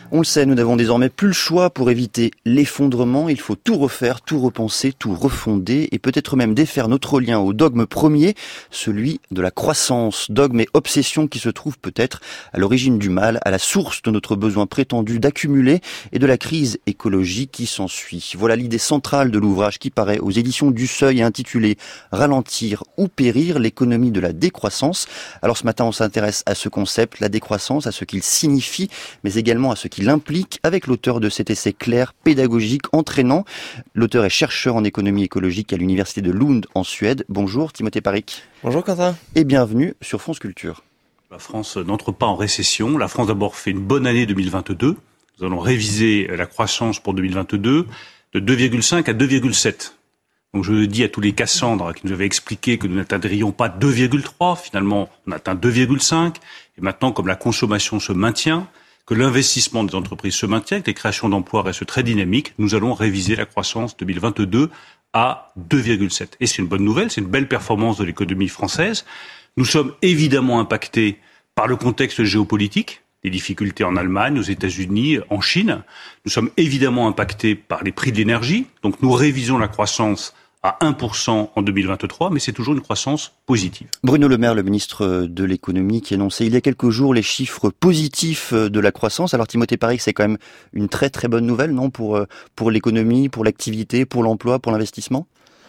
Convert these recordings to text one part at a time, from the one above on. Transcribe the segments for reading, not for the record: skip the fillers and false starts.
On le sait, nous n'avons désormais plus le choix pour éviter l'effondrement. Il faut tout refaire, tout repenser, tout refonder et peut-être même défaire notre lien au dogme premier, celui de la croissance. Dogme et obsession qui se trouve peut-être à l'origine du mal, à la source de notre besoin prétendu d'accumuler et de la crise écologique qui s'ensuit. Voilà l'idée centrale de l'ouvrage qui paraît aux éditions du Seuil et intitulé « Ralentir ou périr, l'économie de la décroissance ». Alors ce matin, on s'intéresse à ce concept, la décroissance, à ce qu'il signifie, mais également à ce qu'il implique avec l'auteur de cet essai clair, pédagogique, entraînant. L'auteur est chercheur en économie écologique à l'université de Lund en Suède. Bonjour Timothée Paric. Bonjour Quentin. Et bienvenue sur France Culture. La France n'entre pas en récession. La France d'abord fait une bonne année 2022. Nous allons réviser la croissance pour 2022 de 2,5 à 2,7. Donc je le dis à tous les Cassandres qui nous avaient expliqué que nous n'atteindrions pas 2,3. Finalement, on atteint 2,5. Et maintenant, comme la consommation se maintient, que l'investissement des entreprises se maintient, que les créations d'emplois restent très dynamiques, nous allons réviser la croissance 2022 à 2,7. Et c'est une bonne nouvelle, c'est une belle performance de l'économie française. Nous sommes évidemment impactés par le contexte géopolitique, les difficultés en Allemagne, aux États-Unis, en Chine. Nous sommes évidemment impactés par les prix de l'énergie. Donc nous révisons la croissance à 1% en 2023, mais c'est toujours une croissance positive. Bruno Le Maire, le ministre de l'économie, qui annonçait il y a quelques jours les chiffres positifs de la croissance. Alors Timothée Paric, c'est quand même une très très bonne nouvelle, non, pour l'économie, pour l'activité, pour l'emploi, pour l'investissement?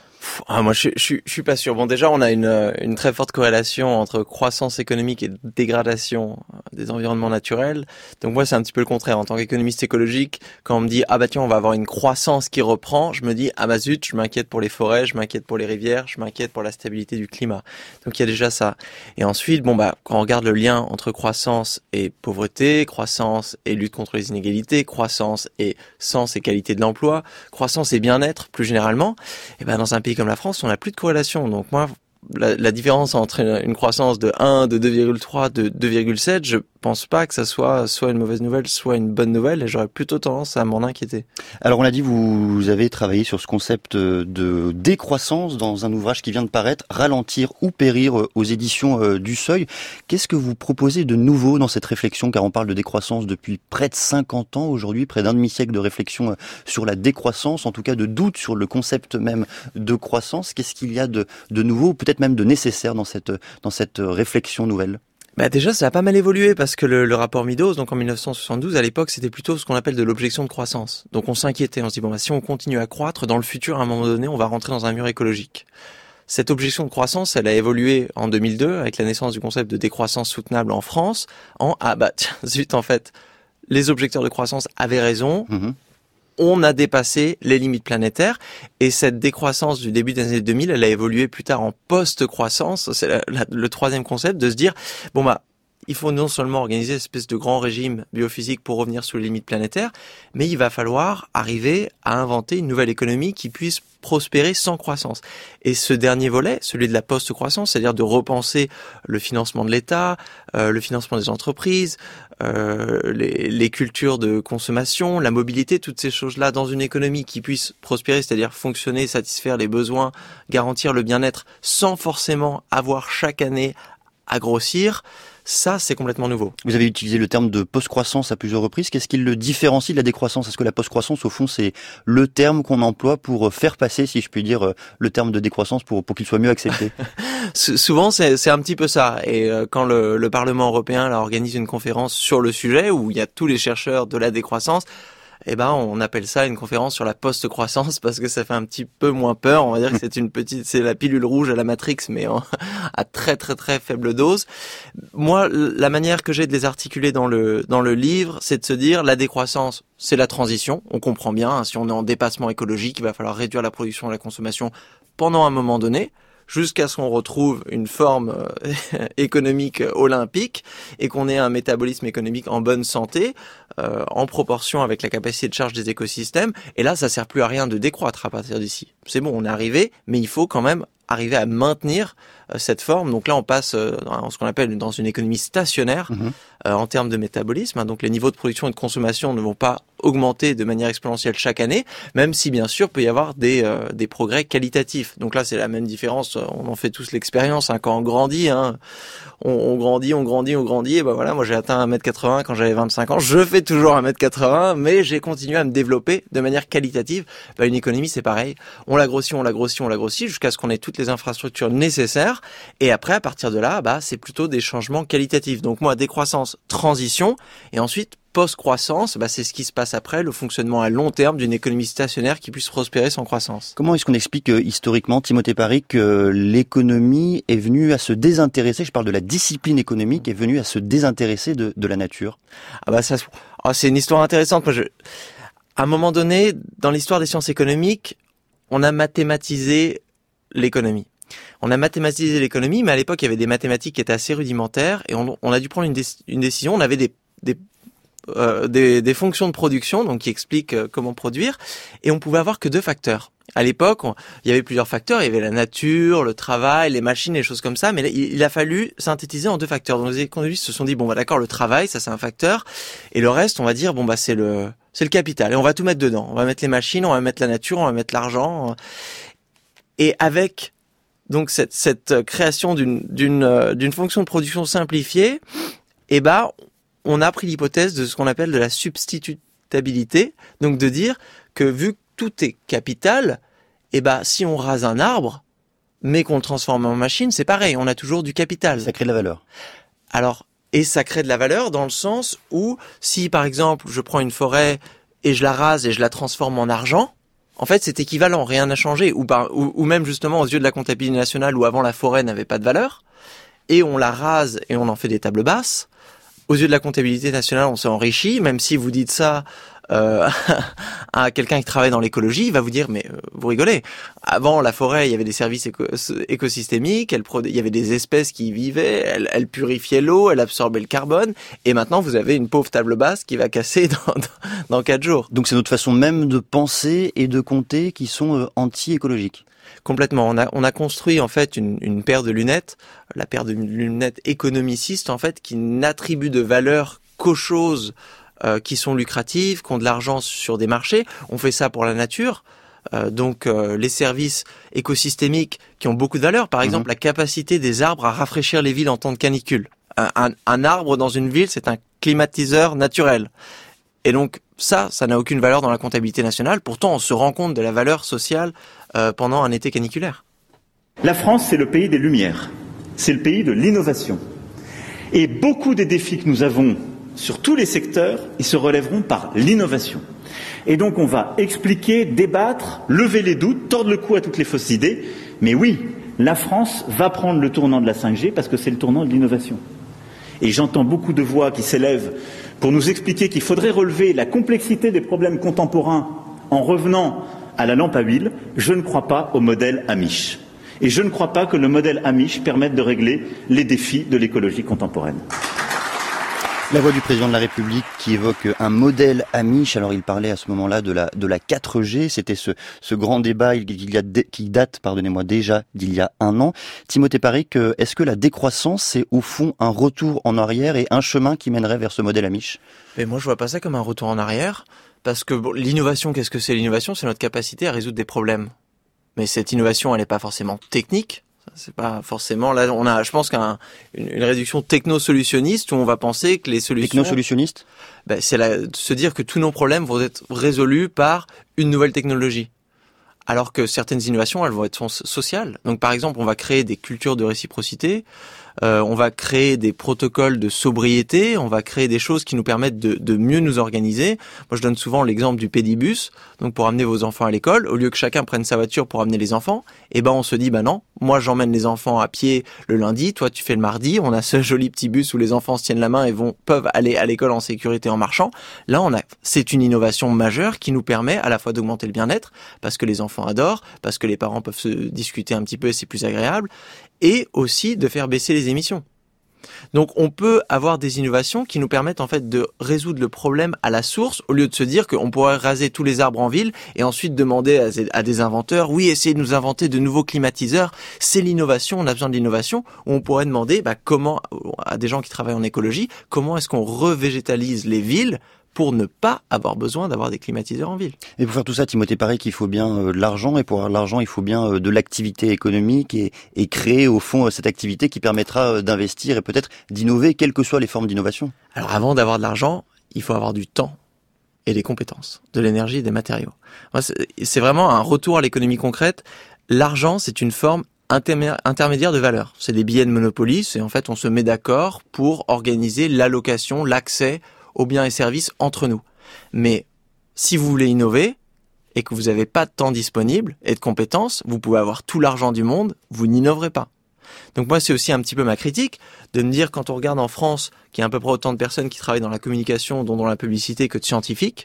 Moi, je suis pas sûr. Bon, déjà, on a une très forte corrélation entre croissance économique et dégradation des environnements naturels. Donc moi, c'est un petit peu le contraire. En tant qu'économiste écologique, quand on me dit, tiens, on va avoir une croissance qui reprend, je me dis, zut, je m'inquiète pour les forêts, je m'inquiète pour les rivières, je m'inquiète pour la stabilité du climat. Donc il y a déjà ça. Et ensuite, quand on regarde le lien entre croissance et pauvreté, croissance et lutte contre les inégalités, croissance et sens et qualité de l'emploi, croissance et bien-être, plus généralement, dans un pays comme la France, on n'a plus de corrélation. Donc moi, la différence entre une croissance de 1, de 2,3, de 2,7, je pense pas que ça soit une mauvaise nouvelle, soit une bonne nouvelle, et j'aurais plutôt tendance à m'en inquiéter. Alors on l'a dit, vous avez travaillé sur ce concept de décroissance dans un ouvrage qui vient de paraître, Ralentir ou périr, aux éditions du Seuil. Qu'est-ce que vous proposez de nouveau dans cette réflexion, car on parle de décroissance depuis près de 50 ans aujourd'hui, près d'un demi-siècle de réflexion sur la décroissance, en tout cas de doute sur le concept même de croissance. Qu'est-ce qu'il y a de nouveau, ou peut-être même de nécessaire dans cette réflexion nouvelle? Déjà, ça a pas mal évolué parce que le rapport Meadows, donc en 1972, à l'époque, c'était plutôt ce qu'on appelle de l'objection de croissance. Donc on s'inquiétait, on se dit, si on continue à croître, dans le futur, à un moment donné, on va rentrer dans un mur écologique. Cette objection de croissance, elle a évolué en 2002 avec la naissance du concept de décroissance soutenable en France, zut, en fait, les objecteurs de croissance avaient raison. On a dépassé les limites planétaires, et cette décroissance du début des années 2000, elle a évolué plus tard en post-croissance. C'est le troisième concept de se dire, il faut non seulement organiser une espèce de grand régime biophysique pour revenir sous les limites planétaires, mais il va falloir arriver à inventer une nouvelle économie qui puisse prospérer sans croissance. Et ce dernier volet, celui de la post-croissance, c'est-à-dire de repenser le financement de l'État, le financement des entreprises, les cultures de consommation, la mobilité, toutes ces choses-là dans une économie qui puisse prospérer, c'est-à-dire fonctionner, satisfaire les besoins, garantir le bien-être sans forcément avoir chaque année à grossir. Ça, c'est complètement nouveau. Vous avez utilisé le terme de post-croissance à plusieurs reprises. Qu'est-ce qui le différencie de la décroissance? Est-ce que la post-croissance, au fond, c'est le terme qu'on emploie pour faire passer, si je puis dire, le terme de décroissance pour qu'il soit mieux accepté? Souvent, c'est un petit peu ça. Et quand le Parlement européen là, organise une conférence sur le sujet, où il y a tous les chercheurs de la décroissance, on appelle ça une conférence sur la post-croissance parce que ça fait un petit peu moins peur. On va dire que c'est la pilule rouge à la Matrix, mais à très très très faible dose. Moi, la manière que j'ai de les articuler dans le livre, c'est de se dire la décroissance, c'est la transition. On comprend bien, si on est en dépassement écologique, il va falloir réduire la production et la consommation pendant un moment donné, jusqu'à ce qu'on retrouve une forme économique olympique et qu'on ait un métabolisme économique en bonne santé, en proportion avec la capacité de charge des écosystèmes. Et là, ça sert plus à rien de décroître à partir d'ici. C'est bon, on est arrivé, mais il faut quand même arriver à maintenir cette forme. Donc là, on passe dans ce qu'on appelle dans une économie stationnaire en termes de métabolisme. Donc les niveaux de production et de consommation ne vont pas augmenter de manière exponentielle chaque année, même si bien sûr peut y avoir des progrès qualitatifs. Donc là, c'est la même différence. On en fait tous l'expérience quand on grandit. On grandit. Et ben voilà, moi j'ai atteint 1m80 quand j'avais 25 ans. Je fais toujours 1m80, mais j'ai continué à me développer de manière qualitative. Une économie, c'est pareil. On la grossit jusqu'à ce qu'on ait toutes les infrastructures nécessaires. Et après, à partir de là, c'est plutôt des changements qualitatifs. Donc moi, décroissance, transition, et ensuite post-croissance, c'est ce qui se passe après, le fonctionnement à long terme d'une économie stationnaire qui puisse prospérer sans croissance. Comment est-ce qu'on explique historiquement, Timothée Parry, que l'économie est venue à se désintéresser, je parle de la discipline économique, est venue à se désintéresser de la nature? C'est une histoire intéressante. À un moment donné, dans l'histoire des sciences économiques, on a mathématisé l'économie. Mais à l'époque, il y avait des mathématiques qui étaient assez rudimentaires et on a dû prendre une décision. On avait des fonctions de production, donc qui expliquent comment produire, et on pouvait avoir que 2 facteurs. À l'époque, il y avait plusieurs facteurs, il y avait la nature, le travail, les machines, les choses comme ça, mais là, il a fallu synthétiser en 2 facteurs. Donc les économistes se sont dit, d'accord, le travail, ça c'est un facteur, et le reste, on va dire, c'est le capital, et on va tout mettre dedans. On va mettre les machines, on va mettre la nature, on va mettre l'argent, et avec donc cette création d'une fonction de production simplifiée, on a pris l'hypothèse de ce qu'on appelle de la substitutabilité, donc de dire que vu que tout est capital, si on rase un arbre, mais qu'on le transforme en machine, c'est pareil, on a toujours du capital. Ça crée de la valeur. Et ça crée de la valeur dans le sens où, si par exemple, je prends une forêt et je la rase et je la transforme en argent, en fait, c'est équivalent, rien n'a changé. Ou même justement aux yeux de la comptabilité nationale, où avant la forêt n'avait pas de valeur, et on la rase et on en fait des tables basses. Aux yeux de la comptabilité nationale, on s'est enrichi, même si vous dites ça à quelqu'un qui travaille dans l'écologie, il va vous dire, mais vous rigolez. Avant, la forêt, il y avait des services écosystémiques, il y avait des espèces qui y vivaient, elle purifiait l'eau, elle absorbait le carbone, et maintenant, vous avez une pauvre table basse qui va casser dans 4 jours. Donc c'est notre façon même de penser et de compter qui sont anti-écologiques. Complètement. On a construit en fait une paire de lunettes, la paire de lunettes économicistes en fait, qui n'attribuent de valeur qu'aux choses qui sont lucratives, qui ont de l'argent sur des marchés. On fait ça pour la nature. Donc les services écosystémiques qui ont beaucoup de valeur, par exemple la capacité des arbres à rafraîchir les villes en temps de canicule. Un arbre dans une ville, c'est un climatiseur naturel. Et donc ça n'a aucune valeur dans la comptabilité nationale. Pourtant, on se rend compte de la valeur sociale pendant un été caniculaire. La France, c'est le pays des Lumières. C'est le pays de l'innovation. Et beaucoup des défis que nous avons sur tous les secteurs, ils se relèveront par l'innovation. Et donc on va expliquer, débattre, lever les doutes, tordre le cou à toutes les fausses idées. Mais oui, la France va prendre le tournant de la 5G parce que c'est le tournant de l'innovation. Et j'entends beaucoup de voix qui s'élèvent pour nous expliquer qu'il faudrait relever la complexité des problèmes contemporains en revenant à la lampe à huile. Je ne crois pas au modèle Amish. Et je ne crois pas que le modèle Amish permette de régler les défis de l'écologie contemporaine. La voix du président de la République qui évoque un modèle Amish. Alors il parlait à ce moment-là de la 4G. C'était ce grand débat qui date, déjà d'il y a 1 an. Timothée Parry, est-ce que la décroissance, c'est au fond un retour en arrière et un chemin qui mènerait vers ce modèle Amish? Mais moi, je vois pas ça comme un retour en arrière. Parce que l'innovation, qu'est-ce que c'est? L'innovation, c'est notre capacité à résoudre des problèmes. Mais cette innovation, elle n'est pas forcément technique. C'est pas forcément là. Je pense qu'une réduction techno-solutionniste où on va penser que les solutions. Techno-solutionniste. C'est de se dire que tous nos problèmes vont être résolus par une nouvelle technologie. Alors que certaines innovations, elles vont être sociales. Donc par exemple, on va créer des cultures de réciprocité, on va créer des protocoles de sobriété, on va créer des choses qui nous permettent de mieux nous organiser. Moi, je donne souvent l'exemple du pédibus. Donc pour amener vos enfants à l'école, au lieu que chacun prenne sa voiture pour amener les enfants, on se dit non, moi j'emmène les enfants à pied le lundi, toi tu fais le mardi. On a ce joli petit bus où les enfants se tiennent la main et peuvent aller à l'école en sécurité en marchant. Là, c'est une innovation majeure qui nous permet à la fois d'augmenter le bien-être parce que les enfants adorent, parce que les parents peuvent se discuter un petit peu et c'est plus agréable, et aussi de faire baisser les émissions. Donc on peut avoir des innovations qui nous permettent en fait de résoudre le problème à la source, au lieu de se dire qu'on pourrait raser tous les arbres en ville et ensuite demander à des inventeurs, oui, essayez de nous inventer de nouveaux climatiseurs. C'est l'innovation, on a besoin de l'innovation. Où on pourrait demander comment, à des gens qui travaillent en écologie, comment est-ce qu'on revégétalise les villes pour ne pas avoir besoin d'avoir des climatiseurs en ville. Et pour faire tout ça, Timothée, paraît qu'il faut bien de l'argent, et pour avoir de l'argent, il faut bien de l'activité économique et créer au fond cette activité qui permettra d'investir et peut-être d'innover, quelles que soient les formes d'innovation. Alors avant d'avoir de l'argent, il faut avoir du temps et des compétences, de l'énergie et des matériaux. Moi, c'est vraiment un retour à l'économie concrète. L'argent, c'est une forme intermédiaire de valeur. C'est des billets de Monopoly, c'est en fait on se met d'accord pour organiser l'allocation, l'accès aux biens et services entre nous. Mais si vous voulez innover et que vous n'avez pas de temps disponible et de compétences, vous pouvez avoir tout l'argent du monde, vous n'innoverez pas. Donc moi, c'est aussi un petit peu ma critique de me dire, quand on regarde en France qu'il y a à peu près autant de personnes qui travaillent dans la communication, dont dans la publicité, que de scientifiques,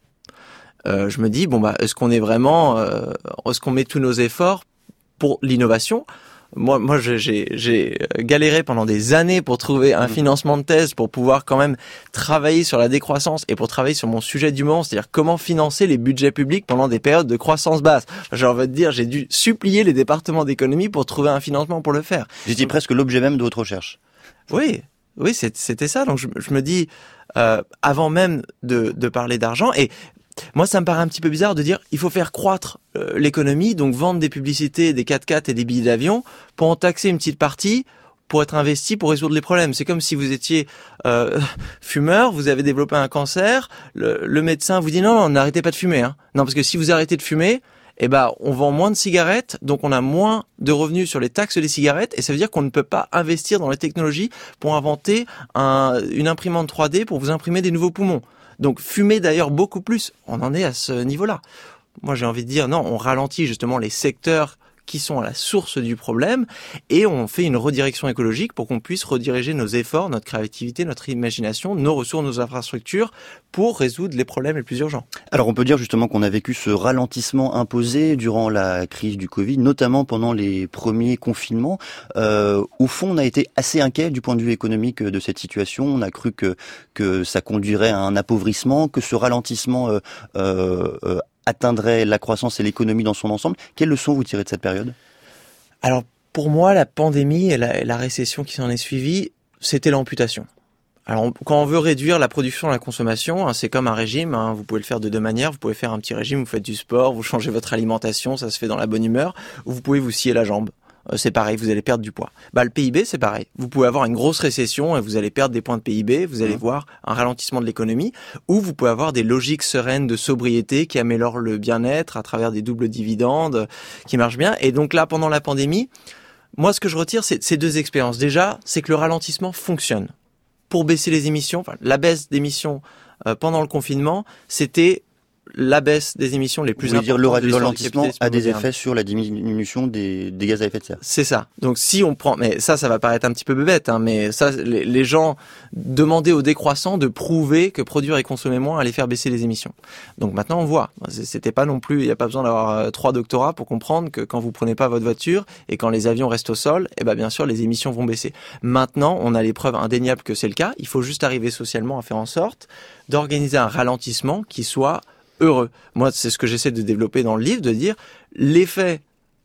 je me dis, est-ce qu'on est vraiment, est-ce qu'on met tous nos efforts pour l'innovation ? Moi, j'ai galéré pendant des années pour trouver un financement de thèse pour pouvoir quand même travailler sur la décroissance et pour travailler sur mon sujet du moment, c'est-à-dire comment financer les budgets publics pendant des périodes de croissance basse. J'ai envie de dire, j'ai dû supplier les départements d'économie pour trouver un financement pour le faire. J'étais presque l'objet même de votre recherche. Oui, c'était ça. Donc je me dis, avant même de parler d'argent, et moi, ça me paraît un petit peu bizarre de dire il faut faire croître l'économie, donc vendre des publicités, des 4x4 et des billets d'avion pour en taxer une petite partie pour être investi pour résoudre les problèmes. C'est comme si vous étiez fumeur, vous avez développé un cancer, le médecin vous dit non, n'arrêtez pas de fumer. Non, parce que si vous arrêtez de fumer, on vend moins de cigarettes, donc on a moins de revenus sur les taxes des cigarettes, et ça veut dire qu'on ne peut pas investir dans les technologies pour inventer une imprimante 3D pour vous imprimer des nouveaux poumons. Donc fumer d'ailleurs beaucoup plus, on en est à ce niveau-là. Moi j'ai envie de dire non, on ralentit justement les secteurs qui sont à la source du problème et on fait une redirection écologique pour qu'on puisse rediriger nos efforts, notre créativité, notre imagination, nos ressources, nos infrastructures pour résoudre les problèmes les plus urgents. Alors on peut dire justement qu'on a vécu ce ralentissement imposé durant la crise du Covid, notamment pendant les premiers confinements. Au fond, on a été assez inquiet du point de vue économique de cette situation. On a cru que ça conduirait à un appauvrissement, que ce ralentissement atteindrait la croissance et l'économie dans son ensemble. Quelles leçons vous tirez de cette période ? Alors, pour moi, la pandémie et la récession qui s'en est suivie, c'était l'amputation. Alors, quand on veut réduire la production et la consommation, c'est comme un régime. Vous pouvez le faire de deux manières. Vous pouvez faire un petit régime, vous faites du sport, vous changez votre alimentation, ça se fait dans la bonne humeur. Ou vous pouvez vous scier la jambe. C'est pareil, vous allez perdre du poids. Le PIB, c'est pareil. Vous pouvez avoir une grosse récession et vous allez perdre des points de PIB, vous allez voir un ralentissement de l'économie, ou vous pouvez avoir des logiques sereines de sobriété qui améliorent le bien-être à travers des doubles dividendes qui marchent bien. Et donc là, pendant la pandémie, moi, ce que je retire, c'est ces deux expériences. Déjà, c'est que le ralentissement fonctionne. Pour baisser les émissions, la baisse d'émissions pendant le confinement, c'était la baisse des émissions les plus importantes. Le ralentissement a des effets sur la diminution des gaz à effet de serre. C'est ça. Donc si on prend, mais ça va paraître un petit peu bête, mais ça, les gens demandaient aux décroissants de prouver que produire et consommer moins allait faire baisser les émissions. Donc maintenant on voit, c'était pas non plus, il n'y a pas besoin d'avoir 3 doctorats pour comprendre que quand vous prenez pas votre voiture et quand les avions restent au sol, bien sûr les émissions vont baisser. Maintenant on a les preuves indéniables que c'est le cas. Il faut juste arriver socialement à faire en sorte d'organiser un ralentissement qui soit heureux. Moi, c'est ce que j'essaie de développer dans le livre, de dire l'effet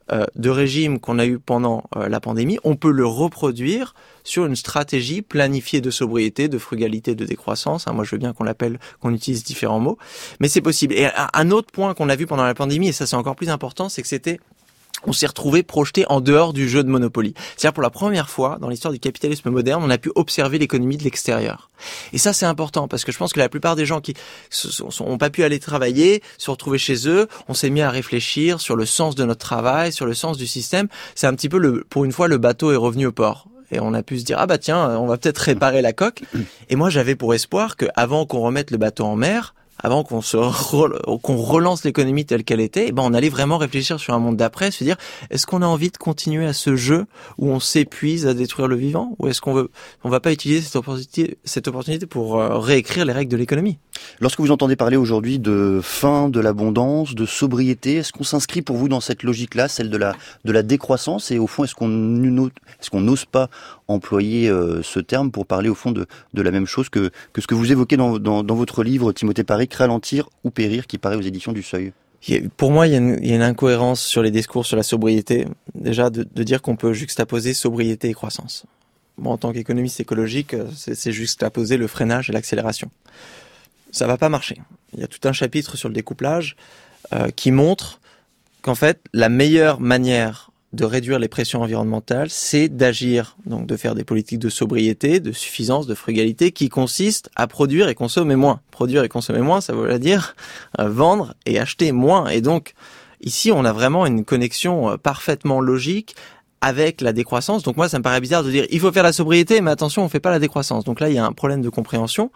de régime qu'on a eu pendant la pandémie, on peut le reproduire sur une stratégie planifiée de sobriété, de frugalité, de décroissance. Moi, je veux bien qu'on utilise différents mots, mais c'est possible. Et un autre point qu'on a vu pendant la pandémie, et ça c'est encore plus important, c'est que on s'est retrouvé projeté en dehors du jeu de Monopoly. C'est-à-dire pour la première fois dans l'histoire du capitalisme moderne, on a pu observer l'économie de l'extérieur. Et ça, c'est important parce que je pense que la plupart des gens qui ont pas pu aller travailler, se retrouver chez eux, on s'est mis à réfléchir sur le sens de notre travail, sur le sens du système. C'est un petit peu pour une fois, le bateau est revenu au port. Et on a pu se dire, tiens, on va peut-être réparer la coque. Et moi, j'avais pour espoir qu'avant qu'on remette le bateau en mer, avant qu'on relance l'économie telle qu'elle était, on allait vraiment réfléchir sur un monde d'après, se dire, est-ce qu'on a envie de continuer à ce jeu où on s'épuise à détruire le vivant, ou est-ce qu'on va pas utiliser cette opportunité pour réécrire les règles de l'économie? Lorsque vous entendez parler aujourd'hui de fin de l'abondance, de sobriété, est-ce qu'on s'inscrit pour vous dans cette logique-là, celle de la décroissance, et au fond, est-ce qu'on n'ose pas employer ce terme pour parler au fond de la même chose que ce que vous évoquez dans votre livre, Timothée Paric, Ralentir ou périr, qui paraît aux éditions du Seuil? Pour moi, il y a une incohérence sur les discours sur la sobriété. Déjà, de dire qu'on peut juxtaposer sobriété et croissance. Moi, en tant qu'économiste écologique, c'est juxtaposer le freinage et l'accélération. Ça va pas marcher. Il y a tout un chapitre sur le découplage qui montre qu'en fait, la meilleure manière de réduire les pressions environnementales, c'est d'agir, donc de faire des politiques de sobriété, de suffisance, de frugalité, qui consistent à produire et consommer moins. Produire et consommer moins, ça veut dire vendre et acheter moins. Et donc, ici, on a vraiment une connexion parfaitement logique avec la décroissance. Donc moi, ça me paraît bizarre de dire, il faut faire la sobriété, mais attention, on fait pas la décroissance. Donc là, il y a un problème de compréhension.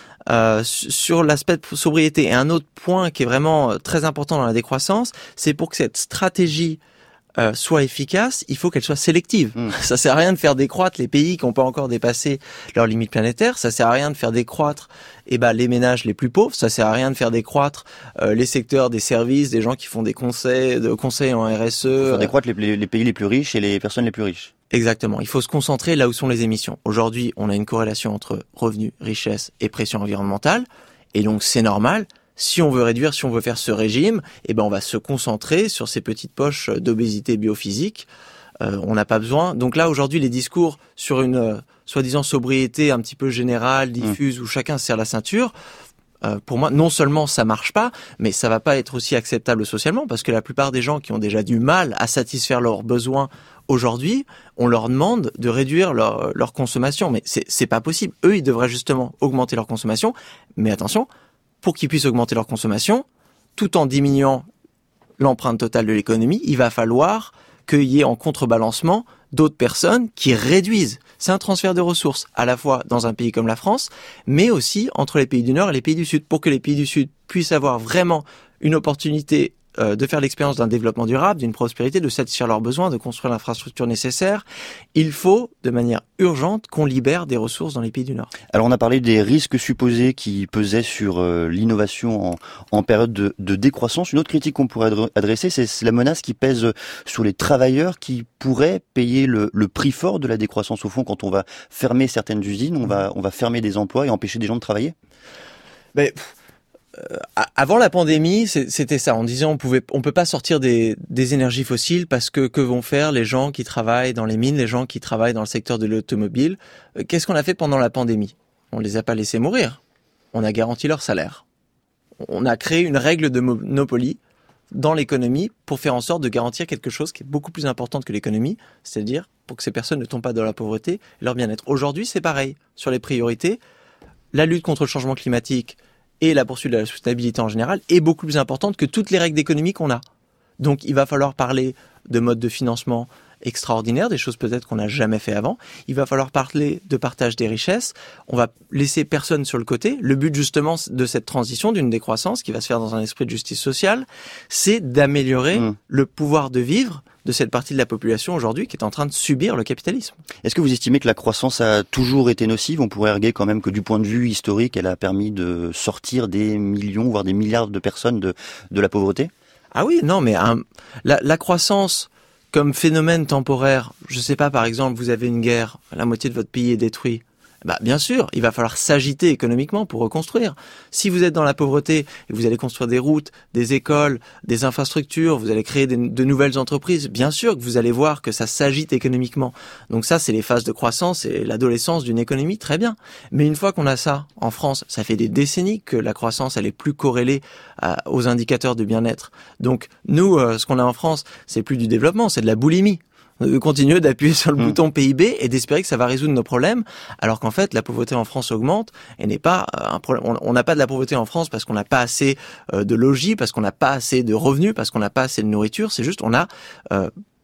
Sur l'aspect de sobriété. Et un autre point qui est vraiment très important dans la décroissance, c'est pour que cette stratégie soit efficace, il faut qu'elle soit sélective. Ça sert à rien de faire décroître les pays qui n'ont pas encore dépassé leurs limites planétaires. Ça sert à rien de faire décroître les ménages les plus pauvres. Ça sert à rien de faire décroître les secteurs des services, des gens qui font des conseils en RSE. Faire décroître les pays les plus riches et les personnes les plus riches. Exactement. Il faut se concentrer là où sont les émissions. Aujourd'hui, on a une corrélation entre revenus, richesse et pression environnementale. Et donc, c'est normal. Si on veut réduire, si on veut faire ce régime, on va se concentrer sur ces petites poches d'obésité biophysique. On n'a pas besoin. Donc là, aujourd'hui, les discours sur une soi-disant sobriété un petit peu générale, diffuse, où chacun se serre la ceinture, pour moi, non seulement ça marche pas, mais ça va pas être aussi acceptable socialement, parce que la plupart des gens qui ont déjà du mal à satisfaire leurs besoins aujourd'hui, on leur demande de réduire leur consommation. Mais c'est pas possible. Eux, ils devraient justement augmenter leur consommation. Mais attention, pour qu'ils puissent augmenter leur consommation, tout en diminuant l'empreinte totale de l'économie, il va falloir qu'il y ait en contrebalancement d'autres personnes qui réduisent. C'est un transfert de ressources, à la fois dans un pays comme la France, mais aussi entre les pays du Nord et les pays du Sud, pour que les pays du Sud puissent avoir vraiment une opportunité de faire l'expérience d'un développement durable, d'une prospérité, de satisfaire leurs besoins, de construire l'infrastructure nécessaire. Il faut, de manière urgente, qu'on libère des ressources dans les pays du Nord. Alors on a parlé des risques supposés qui pesaient sur l'innovation en période de décroissance. Une autre critique qu'on pourrait adresser, c'est la menace qui pèse sur les travailleurs qui pourraient payer le prix fort de la décroissance. Au fond, quand on va fermer certaines usines, on va fermer des emplois et empêcher des gens de travailler. Avant la pandémie, c'était ça. On disait on peut pas sortir des énergies fossiles parce que vont faire les gens qui travaillent dans les mines, les gens qui travaillent dans le secteur de l'automobile. Qu'est-ce qu'on a fait pendant la pandémie? On les a pas laissés mourir. On a garanti leur salaire. On a créé une règle de monopoly dans l'économie pour faire en sorte de garantir quelque chose qui est beaucoup plus important que l'économie, c'est-à-dire pour que ces personnes ne tombent pas dans la pauvreté et leur bien-être. Aujourd'hui, c'est pareil. Sur les priorités, la lutte contre le changement climatique et la poursuite de la soutenabilité en général est beaucoup plus importante que toutes les règles d'économie qu'on a. Donc il va falloir parler de modes de financement extraordinaires, des choses peut-être qu'on n'a jamais fait avant. Il va falloir parler de partage des richesses. On va laisser personne sur le côté. Le but justement de cette transition, d'une décroissance qui va se faire dans un esprit de justice sociale, c'est d'améliorer le pouvoir de vivre de cette partie de la population aujourd'hui qui est en train de subir le capitalisme. Est-ce que vous estimez que la croissance a toujours été nocive? On pourrait arguer quand même que du point de vue historique, elle a permis de sortir des millions, voire des milliards de personnes de la pauvreté? Ah oui, non, mais la croissance comme phénomène temporaire, je sais pas, par exemple, vous avez une guerre, la moitié de votre pays est détruit. Bien sûr, il va falloir s'agiter économiquement pour reconstruire. Si vous êtes dans la pauvreté et vous allez construire des routes, des écoles, des infrastructures, vous allez créer de nouvelles entreprises, bien sûr que vous allez voir que ça s'agite économiquement. Donc ça, c'est les phases de croissance et l'adolescence d'une économie, très bien. Mais une fois qu'on a ça en France, ça fait des décennies que la croissance, elle est plus corrélée aux indicateurs de bien-être. Donc nous, ce qu'on a en France, c'est plus du développement, c'est de la boulimie. De continuer d'appuyer sur le bouton PIB et d'espérer que ça va résoudre nos problèmes, alors qu'en fait la pauvreté en France augmente et n'est pas un problème. On n'a pas de la pauvreté en France parce qu'on n'a pas assez de logis, parce qu'on n'a pas assez de revenus, parce qu'on n'a pas assez de nourriture. C'est juste on a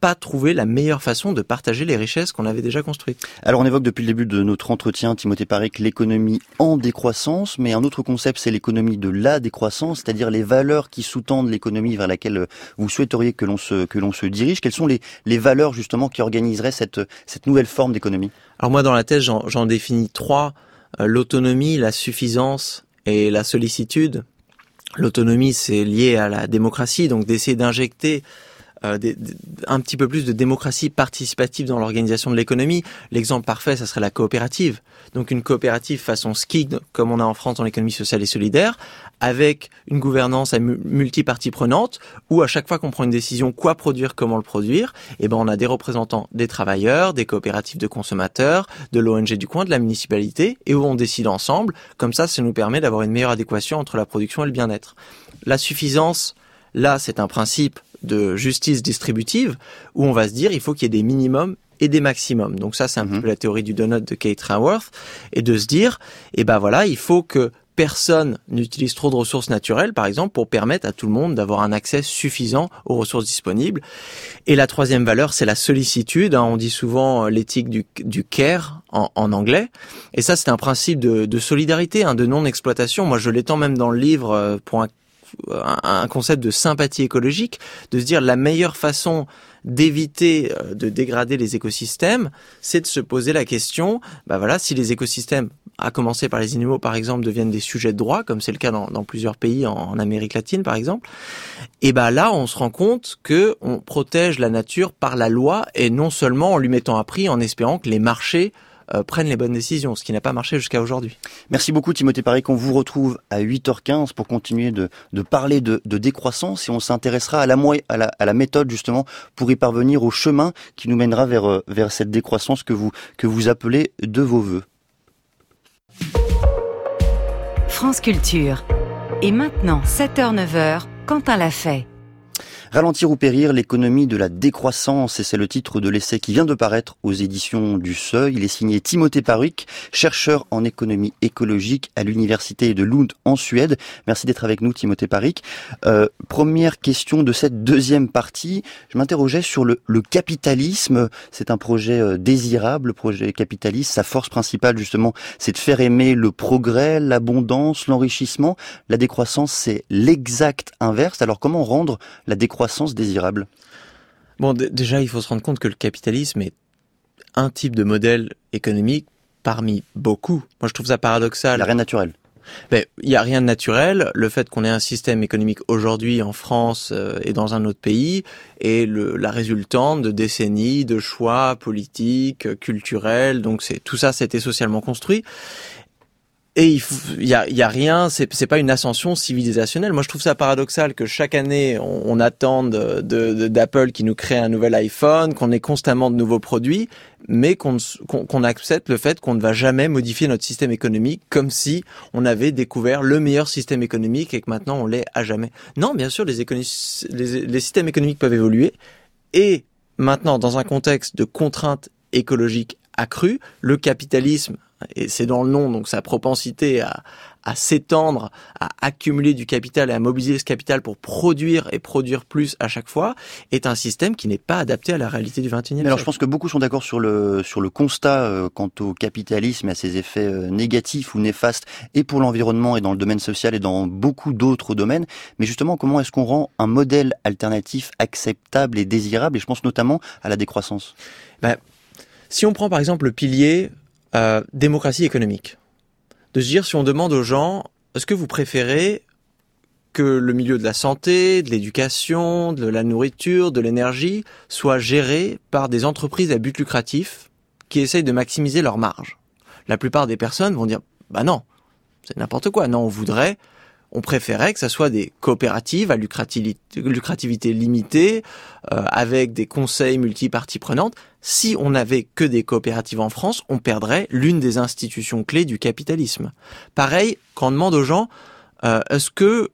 pas trouvé la meilleure façon de partager les richesses qu'on avait déjà construites. Alors on évoque depuis le début de notre entretien, Timothée Paric, l'économie en décroissance, mais un autre concept, c'est l'économie de la décroissance, c'est-à-dire les valeurs qui sous-tendent l'économie vers laquelle vous souhaiteriez que l'on se dirige. Quelles sont les valeurs justement qui organiseraient cette nouvelle forme d'économie? Alors moi dans la thèse j'en définis 3, l'autonomie, la suffisance et la sollicitude. L'autonomie, c'est lié à la démocratie, donc d'essayer d'injecter un petit peu plus de démocratie participative dans l'organisation de l'économie. L'exemple parfait, ça serait la coopérative. Donc une coopérative façon SCIG, comme on a en France dans l'économie sociale et solidaire, avec une gouvernance à multi-parties prenantes, où à chaque fois qu'on prend une décision, quoi produire, comment le produire, eh ben on a des représentants des travailleurs, des coopératives de consommateurs, de l'ONG du coin, de la municipalité, et où on décide ensemble. Comme ça nous permet d'avoir une meilleure adéquation entre la production et le bien-être. La suffisance, là, c'est un principe de justice distributive où on va se dire il faut qu'il y ait des minimums et des maximums. Donc ça, c'est un peu la théorie du donut de Kate Raworth, et de se dire il faut que personne n'utilise trop de ressources naturelles, par exemple, pour permettre à tout le monde d'avoir un accès suffisant aux ressources disponibles. Et la troisième valeur, c'est la sollicitude. On dit souvent l'éthique du care en anglais. Et ça, c'est un principe de solidarité, de non-exploitation. Moi, je l'étends même dans le livre pour un concept de sympathie écologique, de se dire la meilleure façon d'éviter de dégrader les écosystèmes, c'est de se poser la question, si les écosystèmes, à commencer par les animaux par exemple, deviennent des sujets de droit, comme c'est le cas dans plusieurs pays en Amérique latine par exemple, là on se rend compte que on protège la nature par la loi et non seulement en lui mettant à prix en espérant que les marchés prennent les bonnes décisions, ce qui n'a pas marché jusqu'à aujourd'hui. Merci beaucoup Timothée Paric. On vous retrouve à 8h15 pour continuer de parler de décroissance, et on s'intéressera à la méthode justement pour y parvenir, au chemin qui nous mènera vers cette décroissance que vous appelez de vos voeux. France Culture. Et maintenant, 7h-9h, Quentin l'a fait. Ralentir ou périr, l'économie de la décroissance, et c'est le titre de l'essai qui vient de paraître aux éditions du Seuil. Il est signé Timothée Paric, chercheur en économie écologique à l'université de Lund en Suède. Merci d'être avec nous Timothée Paric. Première question de cette deuxième partie, je m'interrogeais sur le capitalisme. C'est un projet désirable, le projet capitaliste. Sa force principale justement, c'est de faire aimer le progrès, l'abondance, l'enrichissement. La décroissance, c'est l'exact inverse. Alors comment rendre la décroissance désirable? Bon, déjà, il faut se rendre compte que le capitalisme est un type de modèle économique parmi beaucoup. Moi, je trouve ça paradoxal. Il n'y a rien de naturel. Il n'y a rien de naturel. Le fait qu'on ait un système économique aujourd'hui en France et dans un autre pays est la résultante de décennies de choix politiques, culturels. Donc tout ça, c'était socialement construit. Et il y a rien, c'est pas une ascension civilisationnelle. Moi, je trouve ça paradoxal que chaque année, on attende d'Apple qui nous crée un nouvel iPhone, qu'on ait constamment de nouveaux produits, mais qu'on accepte le fait qu'on ne va jamais modifier notre système économique comme si on avait découvert le meilleur système économique et que maintenant on l'est à jamais. Non, bien sûr, les systèmes économiques peuvent évoluer, et maintenant, dans un contexte de contraintes écologiques accrues, le capitalisme, et c'est dans le nom, donc sa propensité à s'étendre, à accumuler du capital et à mobiliser ce capital pour produire et produire plus à chaque fois, est un système qui n'est pas adapté à la réalité du XXIe siècle. Alors je pense que beaucoup sont d'accord sur le constat quant au capitalisme et à ses effets négatifs ou néfastes, et pour l'environnement et dans le domaine social et dans beaucoup d'autres domaines. Mais justement, comment est-ce qu'on rend un modèle alternatif acceptable et désirable? Et je pense notamment à la décroissance. Si on prend par exemple le pilier démocratie économique, de se dire, si on demande aux gens, est-ce que vous préférez que le milieu de la santé, de l'éducation, de la nourriture, de l'énergie soit géré par des entreprises à but lucratif qui essayent de maximiser leurs marges? La plupart des personnes vont dire, non, c'est n'importe quoi. Non, on préférait que ça soit des coopératives à lucrativité limitée, avec des conseils multi-parties prenantes. Si on n'avait que des coopératives en France, on perdrait l'une des institutions clés du capitalisme. Pareil, quand on demande aux gens, est-ce que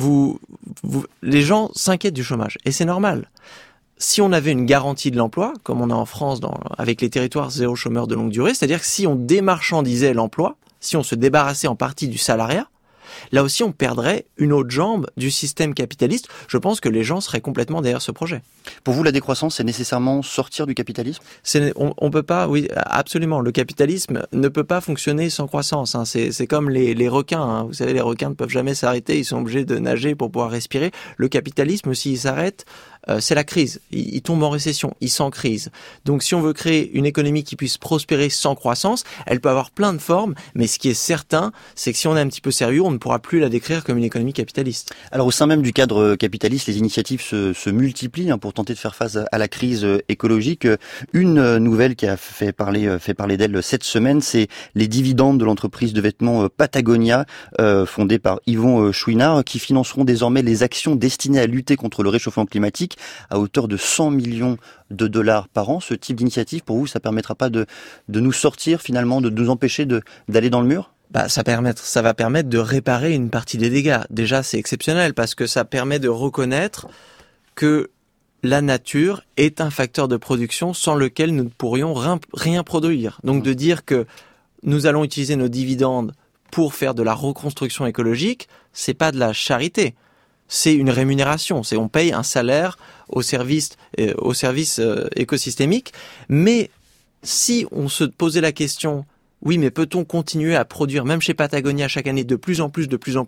les gens s'inquiètent du chômage? Et c'est normal. Si on avait une garantie de l'emploi, comme on a en France avec les territoires zéro chômeur de longue durée, c'est-à-dire que si on démarchandisait l'emploi, si on se débarrassait en partie du salariat, Là aussi, on perdrait une autre jambe du système capitaliste. Je pense que les gens seraient complètement derrière ce projet. Pour vous, la décroissance, c'est nécessairement sortir du capitalisme ? On peut pas, oui, absolument. Le capitalisme ne peut pas fonctionner sans croissance. Hein. C'est comme les requins. Hein. Vous savez, les requins ne peuvent jamais s'arrêter. Ils sont obligés de nager pour pouvoir respirer. Le capitalisme, s'il s'arrête, c'est la crise. Il tombe en récession. Il sent crise. Donc, si on veut créer une économie qui puisse prospérer sans croissance, elle peut avoir plein de formes. Mais ce qui est certain, c'est que si on est un petit peu sérieux, on ne pourra plus la décrire comme une économie capitaliste. Alors, au sein même du cadre capitaliste, les initiatives se multiplient pour tenter de faire face à la crise écologique. Une nouvelle qui a fait parler d'elle cette semaine, c'est les dividendes de l'entreprise de vêtements Patagonia, fondée par Yvon Chouinard, qui financeront désormais les actions destinées à lutter contre le réchauffement climatique à hauteur de 100 millions de dollars par an. Ce type d'initiative, pour vous, ça permettra pas de nous sortir finalement, de nous empêcher d'aller dans le mur ? Ça va permettre de réparer une partie des dégâts. Déjà, c'est exceptionnel parce que ça permet de reconnaître que la nature est un facteur de production sans lequel nous ne pourrions rien produire. Donc de dire que nous allons utiliser nos dividendes pour faire de la reconstruction écologique, c'est pas de la charité. C'est une rémunération. On paye un salaire au service écosystémique. Mais si on se posait la question, oui, mais peut-on continuer à produire, même chez Patagonia, chaque année, de plus en plus,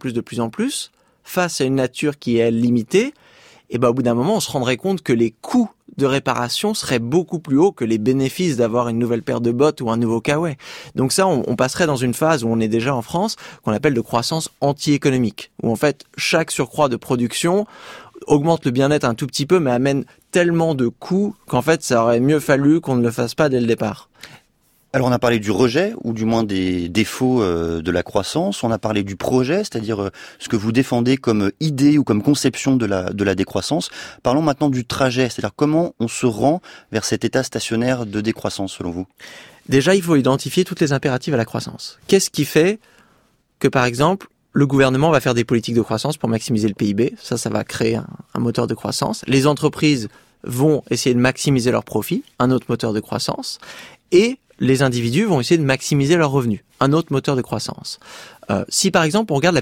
face à une nature qui est limitée, et au bout d'un moment, on se rendrait compte que les coûts de réparation seraient beaucoup plus hauts que les bénéfices d'avoir une nouvelle paire de bottes ou un nouveau kawaii. Donc ça, on passerait dans une phase où on est déjà en France, qu'on appelle de croissance anti-économique, où en fait, chaque surcroît de production augmente le bien-être un tout petit peu, mais amène tellement de coûts qu'en fait, ça aurait mieux fallu qu'on ne le fasse pas dès le départ. Alors on a parlé du rejet, ou du moins des défauts de la croissance. On a parlé du projet, c'est-à-dire ce que vous défendez comme idée ou comme conception de la décroissance. Parlons maintenant du trajet, c'est-à-dire comment on se rend vers cet état stationnaire de décroissance selon vous ? Déjà, il faut identifier toutes les impératives à la croissance. Qu'est-ce qui fait que, par exemple, le gouvernement va faire des politiques de croissance pour maximiser le PIB ? Ça va créer un moteur de croissance. Les entreprises vont essayer de maximiser leurs profits, un autre moteur de croissance. Et les individus vont essayer de maximiser leurs revenus, un autre moteur de croissance. Si par exemple on regarde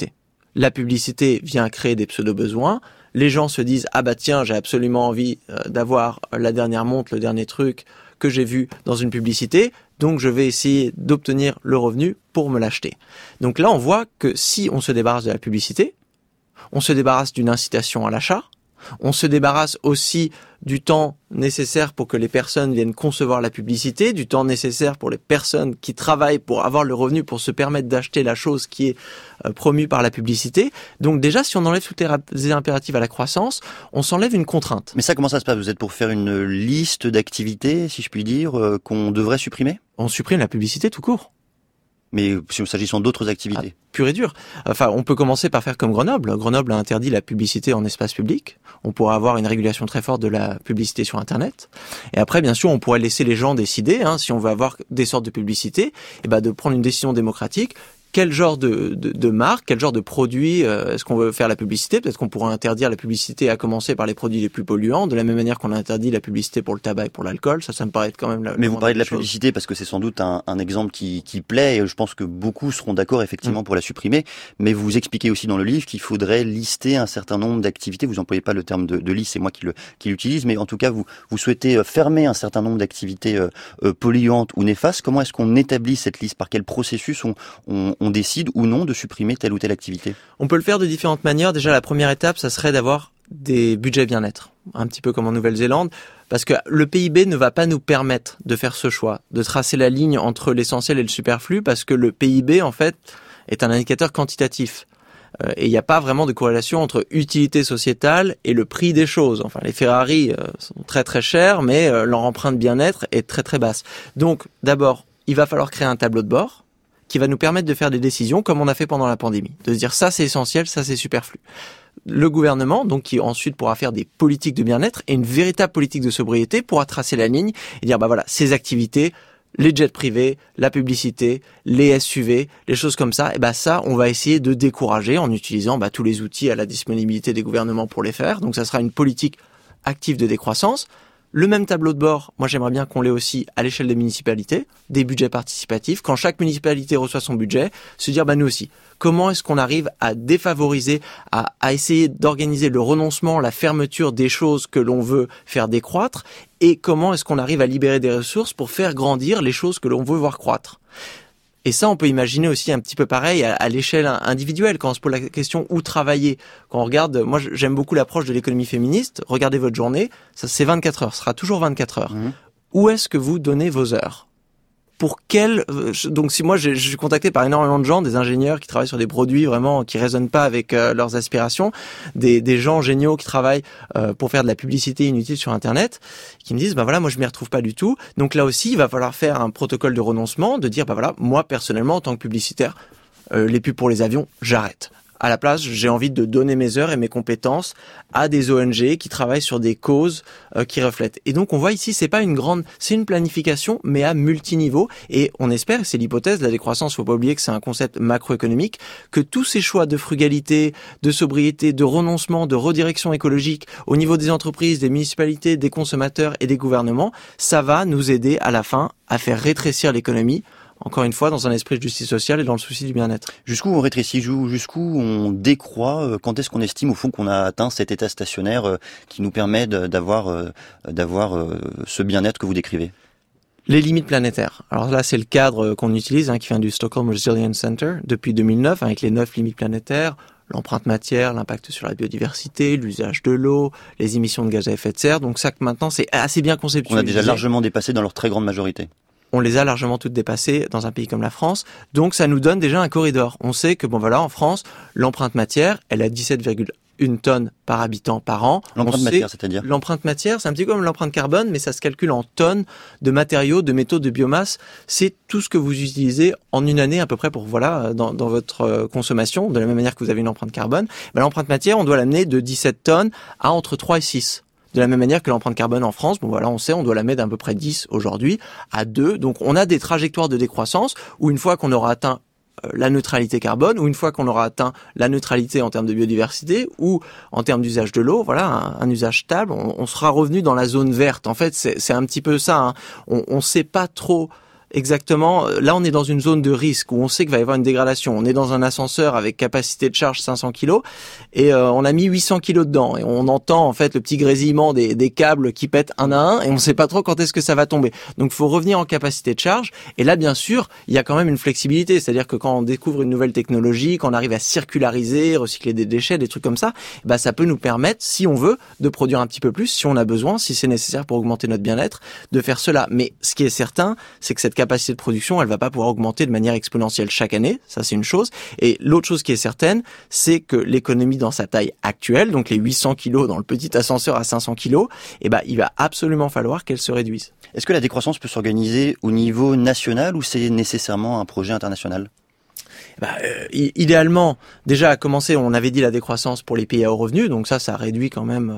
la publicité vient créer des pseudo-besoins, les gens se disent « Ah bah tiens, j'ai absolument envie d'avoir la dernière montre, le dernier truc que j'ai vu dans une publicité, donc je vais essayer d'obtenir le revenu pour me l'acheter. » Donc là on voit que si on se débarrasse de la publicité, on se débarrasse d'une incitation à l'achat, on se débarrasse aussi du temps nécessaire pour que les personnes viennent concevoir la publicité, du temps nécessaire pour les personnes qui travaillent pour avoir le revenu pour se permettre d'acheter la chose qui est promue par la publicité. Donc déjà, si on enlève toutes les impératifs à la croissance, on s'enlève une contrainte. Mais ça, comment ça se passe ? Vous êtes pour faire une liste d'activités, si je puis dire, qu'on devrait supprimer ? On supprime la publicité tout court. Mais s'agissant d'autres activités. Pur et dur. Enfin, on peut commencer par faire comme Grenoble. Grenoble a interdit la publicité en espace public. On pourrait avoir une régulation très forte de la publicité sur Internet. Et après, bien sûr, on pourrait laisser les gens décider, si on veut avoir des sortes de publicité, de prendre une décision démocratique. Quel genre de marque, quel genre de produit est-ce qu'on veut faire la publicité ? Peut-être qu'on pourrait interdire la publicité à commencer par les produits les plus polluants, de la même manière qu'on a interdit la publicité pour le tabac et pour l'alcool. Ça me paraît être quand même Mais vous parlez de la publicité parce que c'est sans doute un exemple qui plaît et je pense que beaucoup seront d'accord effectivement pour la supprimer. Mais vous expliquez aussi dans le livre qu'il faudrait lister un certain nombre d'activités. Vous employez pas le terme de liste, c'est moi qui l'utilise, mais en tout cas vous souhaitez fermer un certain nombre d'activités polluantes ou néfastes. Comment est-ce qu'on établit cette liste ? Par quel processus on décide ou non de supprimer telle ou telle activité ? On peut le faire de différentes manières. Déjà, la première étape, ça serait d'avoir des budgets bien-être, un petit peu comme en Nouvelle-Zélande, parce que le PIB ne va pas nous permettre de faire ce choix, de tracer la ligne entre l'essentiel et le superflu, parce que le PIB, en fait, est un indicateur quantitatif. Et il n'y a pas vraiment de corrélation entre utilité sociétale et le prix des choses. Enfin, les Ferrari sont très très chers, mais leur empreinte bien-être est très très basse. Donc, d'abord, il va falloir créer un tableau de bord qui va nous permettre de faire des décisions comme on a fait pendant la pandémie. De se dire ça c'est essentiel, ça c'est superflu. Le gouvernement, donc, qui ensuite pourra faire des politiques de bien-être et une véritable politique de sobriété pourra tracer la ligne et dire voilà, ces activités, les jets privés, la publicité, les SUV, les choses comme ça, ça, on va essayer de décourager en utilisant tous les outils à la disponibilité des gouvernements pour les faire. Donc ça sera une politique active de décroissance. Le même tableau de bord, moi j'aimerais bien qu'on l'ait aussi à l'échelle des municipalités, des budgets participatifs. Quand chaque municipalité reçoit son budget, se dire nous aussi, comment est-ce qu'on arrive à défavoriser, à essayer d'organiser le renoncement, la fermeture des choses que l'on veut faire décroître, et comment est-ce qu'on arrive à libérer des ressources pour faire grandir les choses que l'on veut voir croître. Et ça, on peut imaginer aussi un petit peu pareil à l'échelle individuelle, quand on se pose la question où travailler. Quand on regarde, moi j'aime beaucoup l'approche de l'économie féministe, regardez votre journée, ça c'est 24 heures, ce sera toujours 24 heures. Où est-ce que vous donnez vos heures ? Pour quel... Donc si moi je suis contacté par énormément de gens, des ingénieurs qui travaillent sur des produits vraiment qui résonnent pas avec leurs aspirations, des gens géniaux qui travaillent pour faire de la publicité inutile sur Internet, qui me disent voilà, moi je m'y retrouve pas du tout. Donc là aussi, il va falloir faire un protocole de renoncement, de dire voilà, moi personnellement en tant que publicitaire, les pubs pour les avions, j'arrête. À la place, j'ai envie de donner mes heures et mes compétences à des ONG qui travaillent sur des causes qui reflètent. Et donc, on voit ici, c'est une planification, mais à multiniveau. Et on espère, c'est l'hypothèse de la décroissance, faut pas oublier que c'est un concept macroéconomique, que tous ces choix de frugalité, de sobriété, de renoncement, de redirection écologique au niveau des entreprises, des municipalités, des consommateurs et des gouvernements, ça va nous aider à la fin à faire rétrécir l'économie. Encore une fois, dans un esprit de justice sociale et dans le souci du bien-être. Jusqu'où on rétrécit, jusqu'où on décroît, quand est-ce qu'on estime au fond qu'on a atteint cet état stationnaire qui nous permet d'avoir ce bien-être que vous décrivez ? Les limites planétaires. Alors là, c'est le cadre qu'on utilise, qui vient du Stockholm Resilience Center depuis 2009, avec les 9 limites planétaires. L'empreinte matière, l'impact sur la biodiversité, l'usage de l'eau, les émissions de gaz à effet de serre. Donc ça, maintenant, c'est assez bien conceptualisé. On a déjà largement dépassé dans leur très grande majorité. On les a largement toutes dépassées dans un pays comme la France. Donc, ça nous donne déjà un corridor. On sait que, en France, l'empreinte matière, elle a 17,1 tonnes par habitant par an. L'empreinte matière, c'est-à-dire ? L'empreinte matière, c'est un petit peu comme l'empreinte carbone, mais ça se calcule en tonnes de matériaux, de métaux, de biomasse. C'est tout ce que vous utilisez en une année à peu près pour, dans votre consommation, de la même manière que vous avez une empreinte carbone. L'empreinte matière, on doit l'amener de 17 tonnes à entre 3 et 6. De la même manière que l'empreinte carbone en France, on sait, on doit la mettre d'à peu près 10 aujourd'hui à 2. Donc, on a des trajectoires de décroissance où une fois qu'on aura atteint la neutralité carbone, ou une fois qu'on aura atteint la neutralité en termes de biodiversité, ou en termes d'usage de l'eau, un usage stable, on sera revenu dans la zone verte. En fait, c'est un petit peu ça. On sait pas trop exactement. Là, on est dans une zone de risque où on sait qu'il va y avoir une dégradation. On est dans un ascenseur avec capacité de charge 500 kg et on a mis 800 kg dedans. Et on entend en fait le petit grésillement des câbles qui pètent un à un et on ne sait pas trop quand est-ce que ça va tomber. Donc, il faut revenir en capacité de charge. Et là, bien sûr, il y a quand même une flexibilité. C'est-à-dire que quand on découvre une nouvelle technologie, quand on arrive à circulariser, recycler des déchets, des trucs comme ça, ça peut nous permettre, si on veut, de produire un petit peu plus, si on a besoin, si c'est nécessaire pour augmenter notre bien-être, de faire cela. Mais ce qui est certain, c'est que cette capacité de production, elle va pas pouvoir augmenter de manière exponentielle chaque année. Ça, c'est une chose. Et l'autre chose qui est certaine, c'est que l'économie dans sa taille actuelle, donc les 800 kilos dans le petit ascenseur à 500 kilos, il va absolument falloir qu'elle se réduise. Est-ce que la décroissance peut s'organiser au niveau national ou c'est nécessairement un projet international ? Idéalement, déjà à commencer, on avait dit la décroissance pour les pays à haut revenu, donc ça réduit quand même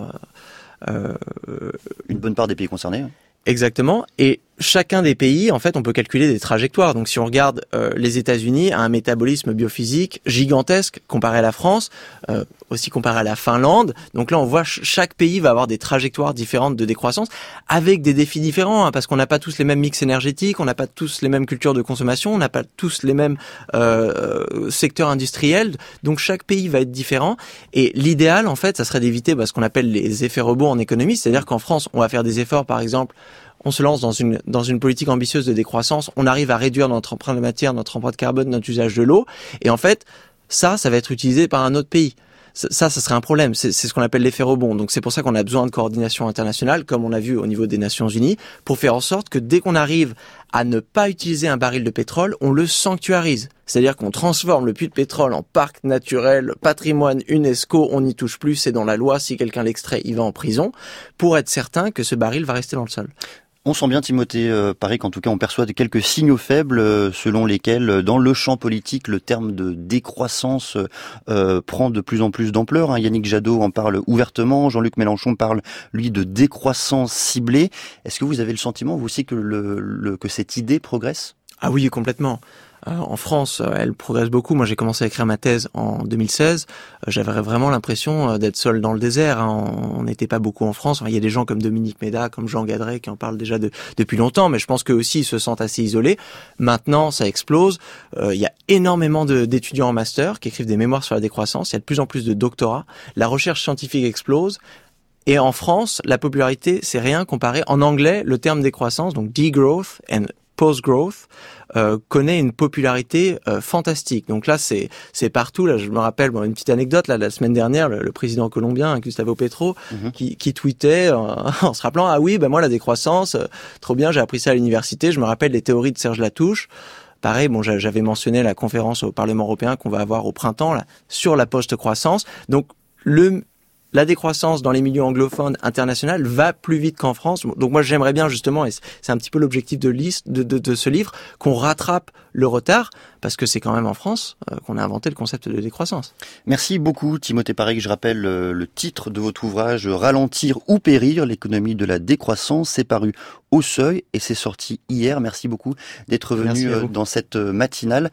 une bonne part des pays concernés. Exactement. Et chacun des pays, en fait, on peut calculer des trajectoires. Donc, si on regarde les États-Unis, a un métabolisme biophysique gigantesque comparé à la France, aussi comparé à la Finlande. Donc là, on voit chaque pays va avoir des trajectoires différentes de décroissance, avec des défis différents, parce qu'on n'a pas tous les mêmes mix énergétiques, on n'a pas tous les mêmes cultures de consommation, on n'a pas tous les mêmes secteurs industriels. Donc, chaque pays va être différent. Et l'idéal, en fait, ça serait d'éviter ce qu'on appelle les effets rebonds en économie. C'est-à-dire qu'en France, on va faire des efforts, par exemple, on se lance dans une politique ambitieuse de décroissance, on arrive à réduire notre empreinte de matière, notre empreinte carbone, notre usage de l'eau, et en fait, ça va être utilisé par un autre pays. Ça serait un problème. C'est ce qu'on appelle l'effet rebond. Donc c'est pour ça qu'on a besoin de coordination internationale, comme on a vu au niveau des Nations Unies, pour faire en sorte que dès qu'on arrive à ne pas utiliser un baril de pétrole, on le sanctuarise. C'est-à-dire qu'on transforme le puits de pétrole en parc naturel, patrimoine UNESCO, on n'y touche plus, c'est dans la loi, si quelqu'un l'extrait, il va en prison, pour être certain que ce baril va rester dans le sol. On sent bien, Timothée Paré, qu'en tout cas on perçoit quelques signaux faibles selon lesquels dans le champ politique le terme de décroissance prend de plus en plus d'ampleur. Yannick Jadot en parle ouvertement, Jean-Luc Mélenchon parle lui de décroissance ciblée. Est-ce que vous avez le sentiment vous aussi que cette idée progresse ? Ah oui, complètement. En France, elle progresse beaucoup. Moi, j'ai commencé à écrire ma thèse en 2016. J'avais vraiment l'impression d'être seul dans le désert. On n'était pas beaucoup en France. Enfin, il y a des gens comme Dominique Méda, comme Jean Gadret qui en parlent déjà depuis longtemps, mais je pense qu'eux aussi ils se sentent assez isolés. Maintenant, ça explose. Il y a énormément d'étudiants en master qui écrivent des mémoires sur la décroissance. Il y a de plus en plus de doctorats. La recherche scientifique explose. Et en France, la popularité, c'est rien comparé. En anglais, le terme décroissance, donc degrowth and post-growth, connaît une popularité fantastique. Donc là, c'est partout. Là, je me rappelle une petite anecdote. Là, la semaine dernière, le président colombien, Gustavo Petro, qui tweetait en se rappelant moi la décroissance, trop bien, j'ai appris ça à l'université. Je me rappelle les théories de Serge Latouche. Pareil, j'avais mentionné la conférence au Parlement européen qu'on va avoir au printemps là sur la post-croissance. Donc la décroissance dans les milieux anglophones internationaux va plus vite qu'en France. Donc moi, j'aimerais bien justement, et c'est un petit peu l'objectif de ce livre, qu'on rattrape le retard, parce que c'est quand même en France qu'on a inventé le concept de décroissance. Merci beaucoup Timothée Parric. Je rappelle le titre de votre ouvrage « Ralentir ou périr, l'économie de la décroissance ». C'est paru au Seuil et c'est sorti hier. Merci beaucoup d'être venu dans cette matinale.